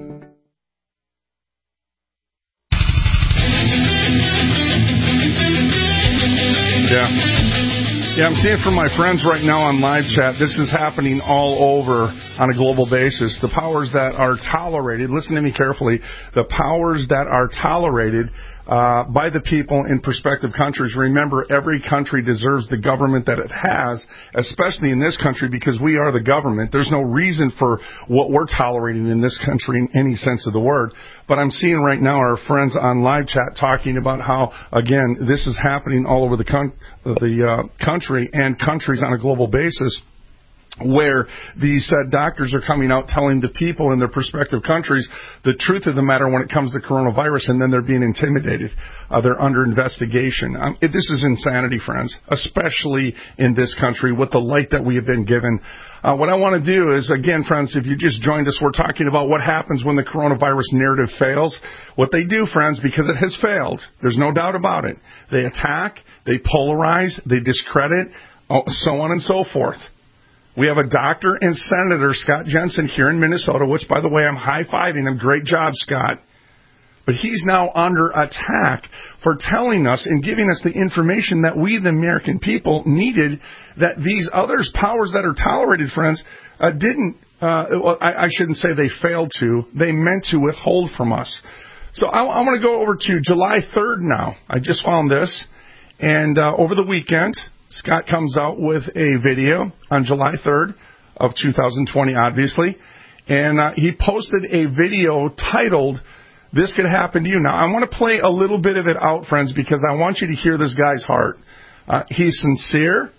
Yeah. Yeah, I'm seeing from my friends right now on live chat, this is happening all over on a global basis. The powers that are tolerated, listen to me carefully, the powers that are tolerated uh, by the people in prospective countries. Remember, every country deserves the government that it has, especially in this country, because we are the government. There's no reason for what we're tolerating in this country in any sense of the word. But I'm seeing right now our friends on live chat talking about how, again, this is happening all over the, con- the uh, country and countries on a global basis, where these uh, doctors are coming out telling the people in their respective countries the truth of the matter when it comes to coronavirus, and then they're being intimidated. Uh, they're under investigation. Um, it, this is insanity, friends, especially in this country with the light that we have been given. Uh, what I want to do is, again, friends, if you just joined us, we're talking about what happens when the coronavirus narrative fails. What they do, friends, because it has failed, there's no doubt about it. They attack, they polarize, they discredit, so on and so forth. We have a doctor and Senator, Scott Jensen, here in Minnesota, which, by the way, I'm high-fiving him. Great job, Scott. But he's now under attack for telling us and giving us the information that we, the American people, needed, that these others, powers that are tolerated, friends, uh, didn't, uh, well, I, I shouldn't say they failed to, they meant to withhold from us. So I, I want to go over to July third now. I just found this. And uh, over the weekend, Scott comes out with a video on July third of two thousand twenty, obviously, and uh, he posted a video titled, "This Could Happen to You." Now, I want to play a little bit of it out, friends, because I want you to hear this guy's heart. Uh, he's sincere.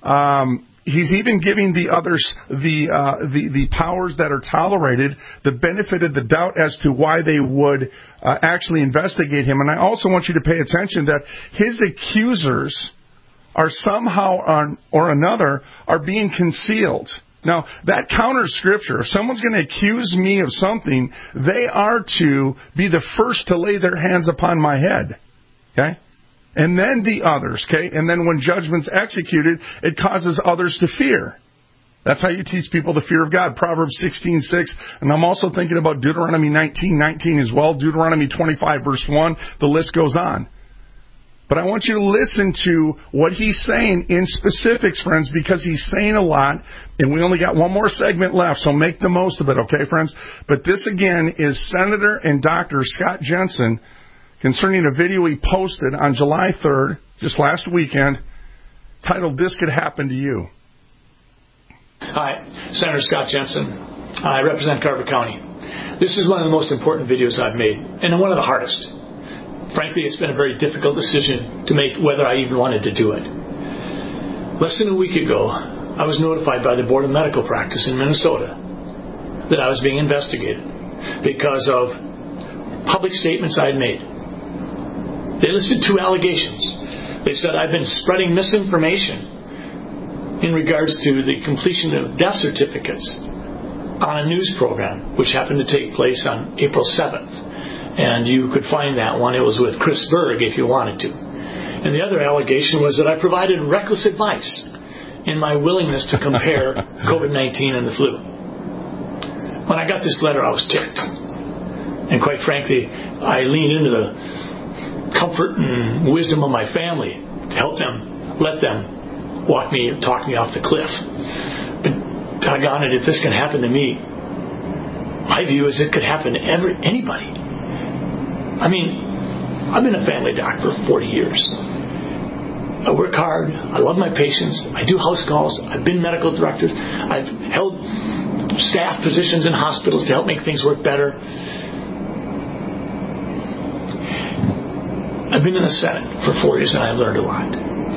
Um, he's even giving the others, the, uh, the the powers that are tolerated, the benefit of the doubt as to why they would uh, actually investigate him. And I also want you to pay attention that his accusers are somehow on, or another are being concealed. Now, that counters Scripture. If someone's going to accuse me of something, they are to be the first to lay their hands upon my head. Okay? And then the others. Okay? And then when judgment's executed, it causes others to fear. That's how you teach people the fear of God. Proverbs sixteen six. And I'm also thinking about Deuteronomy nineteen nineteen as well. Deuteronomy twenty-five verse one. The list goes on. But I want you to listen to what he's saying in specifics, friends, because he's saying a lot, and we only got one more segment left, so make the most of it, okay, friends? But this, again, is Senator and Doctor Scott Jensen concerning a video he posted on July third, just last weekend, titled, "This Could Happen to You." Hi, Senator Scott Jensen. I represent Carver County. This is one of the most important videos I've made, and one of the hardest. Frankly, it's been a very difficult decision to make whether I even wanted to do it. Less than a week ago, I was notified by the Board of Medical Practice in Minnesota that I was being investigated because of public statements I had made. They listed two allegations. They said I've been spreading misinformation in regards to the completion of death certificates on a news program, which happened to take place on April seventh. And you could find that one. It was with Chris Berg if you wanted to. And the other allegation was that I provided reckless advice in my willingness to compare COVID nineteen and the flu. When I got this letter, I was ticked. And quite frankly, I leaned into the comfort and wisdom of my family to help them, let them walk me, talk me off the cliff. But doggone it, if this can happen to me, my view is it could happen to every, anybody. I mean, I've been a family doc for forty years. I work hard. I love my patients. I do house calls. I've been medical director. I've held staff positions in hospitals to help make things work better. I've been in the Senate for four years and I've learned a lot.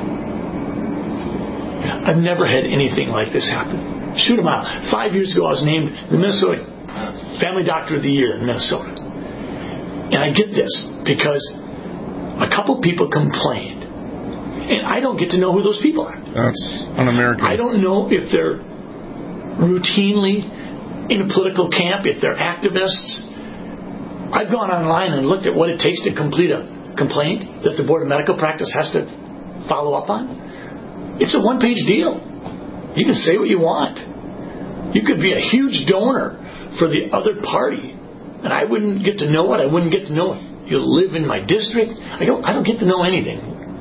I've never had anything like this happen. Shoot 'em out. Five years ago, I was named the Minnesota Family Doctor of the Year in Minnesota. And I get this because a couple people complained. And I don't get to know who those people are. That's un-American. I don't know if they're routinely in a political camp, if they're activists. I've gone online and looked at what it takes to complete a complaint that the Board of Medical Practice has to follow up on. It's a one-page deal. You can say what you want. You could be a huge donor for the other party. And I wouldn't get to know it. I wouldn't get to know it. You live in my district. I don't. I don't get to know anything.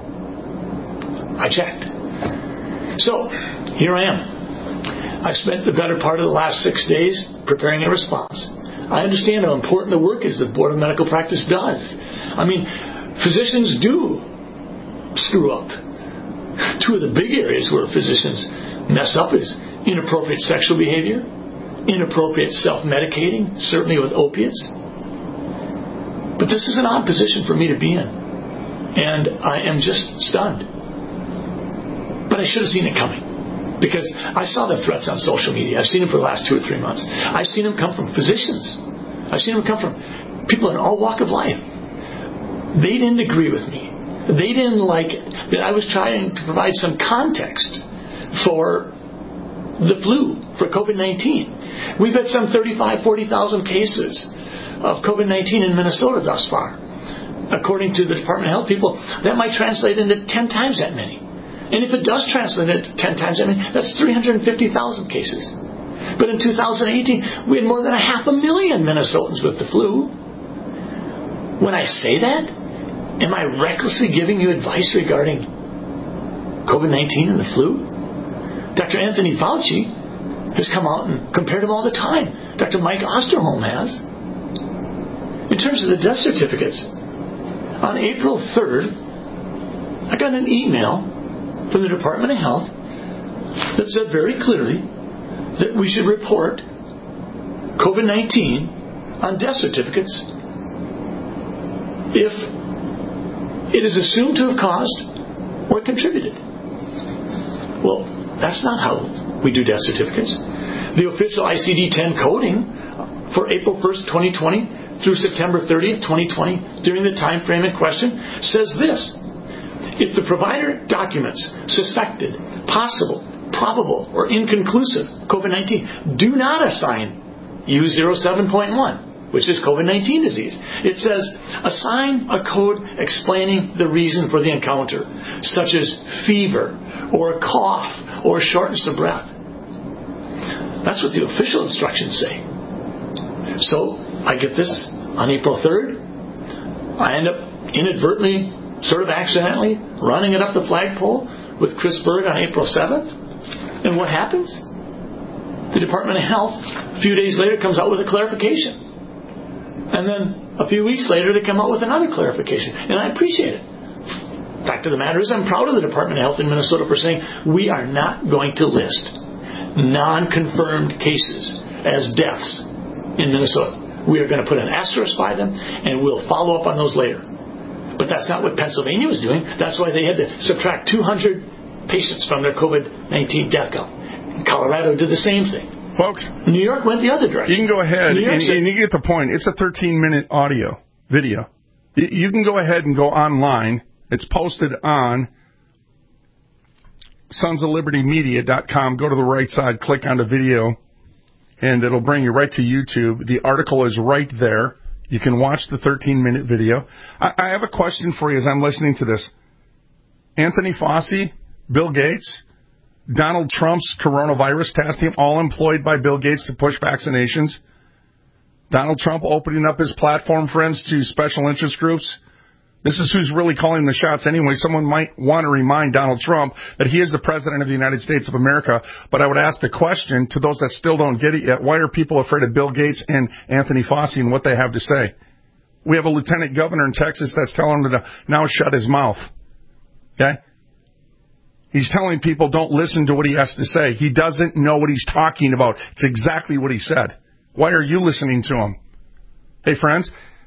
I checked. So here I am. I've spent the better part of the last six days preparing a response. I understand how important the work is the Board of Medical Practice does. I mean, physicians do screw up. Two of the big areas where physicians mess up is inappropriate sexual behavior, inappropriate self-medicating, certainly with opiates. But this is an odd position for me to be in. And I am just stunned. But I should have seen it coming. Because I saw the threats on social media. I've seen them for the last two or three months. I've seen them come from physicians. I've seen them come from people in all walk of life. They didn't agree with me. They didn't like it. That I was trying to provide some context for the flu, for COVID nineteen. We've had some thirty-five, forty thousand cases of COVID nineteen in Minnesota thus far. According to the Department of Health people, that might translate into ten times that many. And if it does translate into ten times that many, that's three hundred fifty thousand cases. But in two thousand eighteen, we had more than a half a million Minnesotans with the flu. When I say that, am I recklessly giving you advice regarding COVID nineteen and the flu? Doctor Anthony Fauci has come out and compared them all the time. Doctor Mike Osterholm has. In terms of the death certificates, on April third, I got an email from the Department of Health that said very clearly that we should report COVID nineteen on death certificates if it is assumed to have caused or contributed. Well, that's not how we do death certificates. The official I C D ten coding for April first, twenty twenty through September thirtieth, twenty twenty, during the time frame in question, says this. If the provider documents suspected, possible, improbable or inconclusive COVID nineteen, do not assign U zero seven point one, which is COVID nineteen disease. It says, assign a code explaining the reason for the encounter, such as fever, or a cough, or shortness of breath. That's what the official instructions say. So, I get this on April third. I end up inadvertently, sort of accidentally, running it up the flagpole with Chris Berg on April seventh. And what happens? The Department of Health, a few days later, comes out with a clarification. And then a few weeks later, they come out with another clarification. And I appreciate it. Fact of the matter is, I'm proud of the Department of Health in Minnesota for saying we are not going to list non-confirmed cases as deaths in Minnesota. We are going to put an asterisk by them, and we'll follow up on those later. But that's not what Pennsylvania was doing. That's why they had to subtract two hundred patients from their COVID nineteen death count. Colorado did the same thing. Folks, New York went the other direction. You can go ahead, and, said, and you get the point. It's a thirteen-minute audio, video. You can go ahead and go online. It's posted on sons of liberty media dot com. Go to the right side, click on the video, and it'll bring you right to YouTube. The article is right there. You can watch the thirteen-minute video. I, I have a question for you as I'm listening to this. Anthony Fauci, Bill Gates, Donald Trump's coronavirus task team, all employed by Bill Gates to push vaccinations. Donald Trump opening up his platform, friends, to special interest groups. This is who's really calling the shots anyway. Someone might want to remind Donald Trump that he is the president of the United States of America. But I would ask the question to those that still don't get it yet, why are people afraid of Bill Gates and Anthony Fauci and what they have to say? We have a lieutenant governor in Texas that's telling him to now shut his mouth. Okay? He's telling people don't listen to what he has to say. He doesn't know what he's talking about. It's exactly what he said. Why are you listening to him? Hey, friends,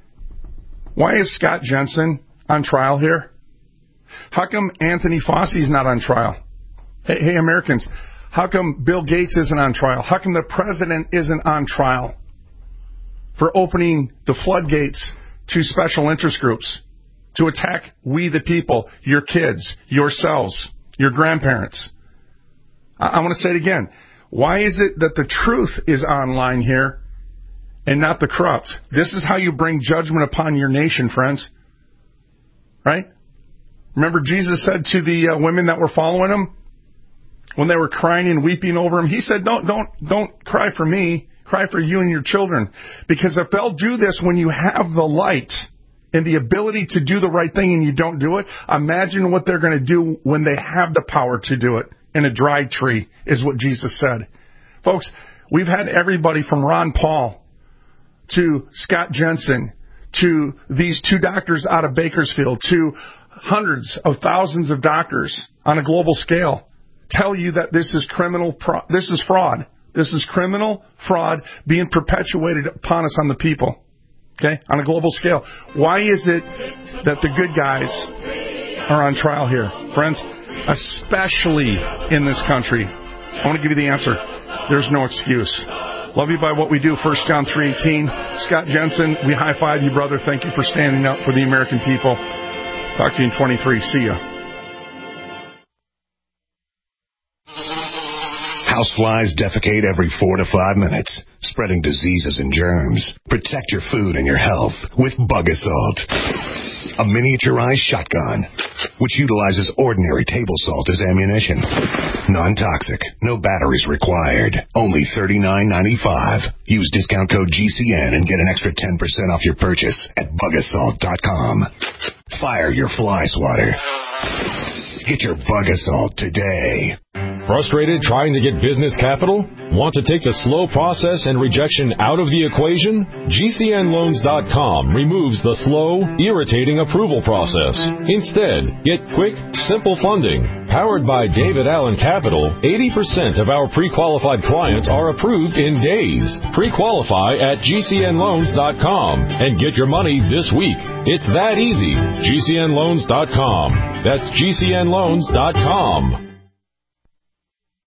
why is Scott Jensen on trial here? How come Anthony Fauci's not on trial? Hey, hey, Americans, how come Bill Gates isn't on trial? How come the president isn't on trial for opening the floodgates to special interest groups to attack we the people, your kids, yourselves, your grandparents? I, I want to say it again. Why is it that the truth is online here and not the corrupt? This is how you bring judgment upon your nation, friends. Right? Remember Jesus said to the uh, women that were following him when they were crying and weeping over him, he said, don't, don't, don't cry for me. Cry for you and your children. Because if they'll do this when you have the light and the ability to do the right thing and you don't do it, imagine what they're going to do when they have the power to do it. In a dry tree is what Jesus said. Folks, we've had everybody from Ron Paul to Scott Jensen to these two doctors out of Bakersfield to hundreds of thousands of doctors on a global scale tell you that this is criminal, this is fraud. This is criminal fraud being perpetuated upon us on the people. Okay? On a global scale. Why is it that the good guys are on trial here? Friends, especially in this country. I want to give you the answer. There's no excuse. Love you by what we do. First John three eighteen. Scott Jensen, we high-five you, brother. Thank you for standing up for the American people. Talk to you in twenty-three. See ya. Houseflies defecate every four to five minutes, spreading diseases and germs. Protect your food and your health with Bug Assault. A miniaturized shotgun, which utilizes ordinary table salt as ammunition. Non-toxic, no batteries required. Only thirty-nine ninety-five. Use discount code G C N and get an extra ten percent off your purchase at bug assault dot com. Fire your fly swatter. Get your Bug Assault today. Frustrated trying to get business capital? Want to take the slow process and rejection out of the equation? G C N loans dot com removes the slow, irritating approval process. Instead, get quick, simple funding. Powered by David Allen Capital, eighty percent of our pre-qualified clients are approved in days. Pre-qualify at G C N loans dot com and get your money this week. It's that easy. G C N loans dot com. That's G C N loans dot com.